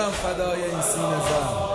جونم فدای این سینه زن.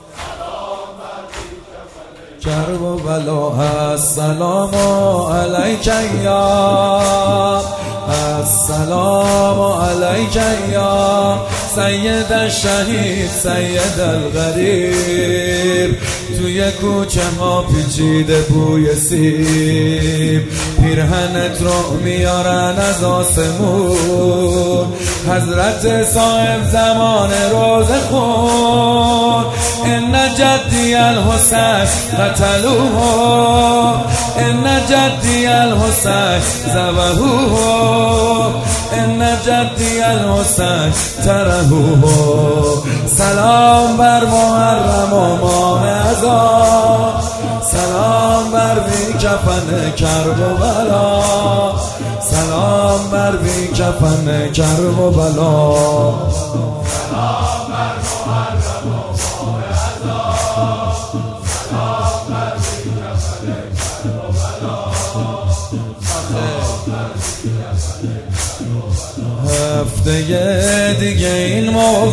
کرب و بلا السلام علیک یا السلام علیک یا سید الشهید سید الغریب. توی کوچه ها پیچیده بوی سیب، پیرهنت رو میارن از آسمون. حضرت صاحب زمان روز خون، ان جدی الحسین قتلوه، ان جدی الحسین ذبحوه، ان جدی الحسین ترحوه. سلام بر محرم و ماه عزا، سلام بر بی کفن کرب و بلا، سلام بر بی کفن کرب و بلا. سلام بر محرم و ماه عزا، سلام بر بی کفن کرب و بلا، سلام بر بی کفن کرب و بلا. هفته دیگه این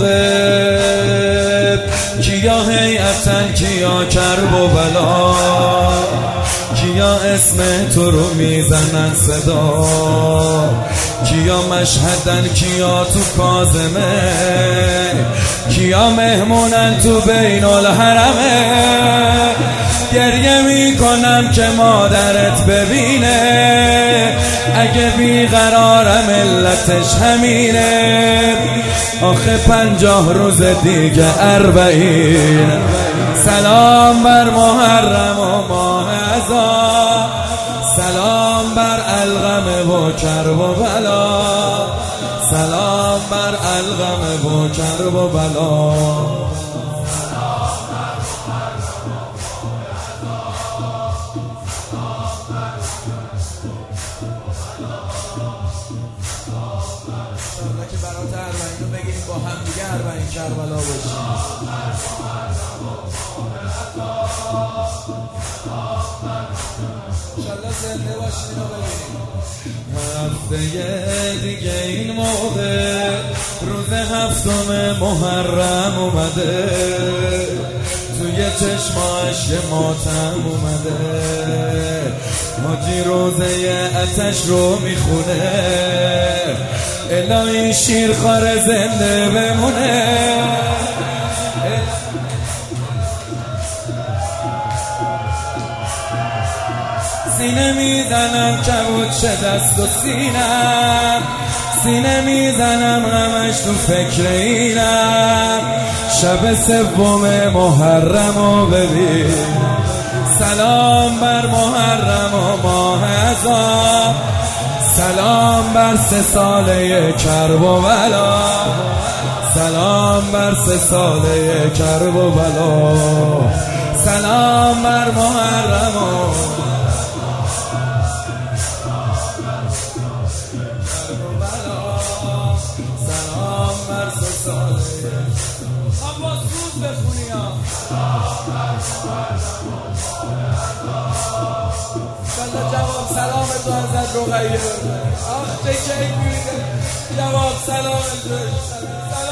موقع کیا هیئتن کیا کرب و بلا، کیا اسم تو رو میزنن صدا، کیا مشهدن کیا تو کاظمه، کیا مهمونن تو بین الحرمه. گریه میکنم که مادرت ببینه، اگه بیقرار ملتش همینه. آخه 50 روز دیگه 40. سلام بر محرم و ماه عزا، سلام بر الغم و کرب و بلا، سلام بر الغم و کرب و بلا. که برات 40 رو بگیریم با هم دیگه 40 کربلا باشیم. انشالله زنده باشیم و ببینیم. هفته دیگه این موقع روز 7 محرم اومده، توی چشماش یه ماتم اومده. حاجی روزه آتش رو میخونه، الهی شیرخوار زنده بمونه. سینه میزنم کبود شه دست و سینم، سینه میزنم همش تو فکر اینم. شب 3 محرم رو ببین. سلام بر محرم و ماه عزا، سلام بر 3 ساله کرب و بلا، سلام بر 3 ساله کرب و بلا. سلام بر محرم و سلام بر 3 ساله. هم با سوز بخونیم. انشالله جواب سلام تو حضرت رقیه. آخ چه کیفی جواب سلام تو.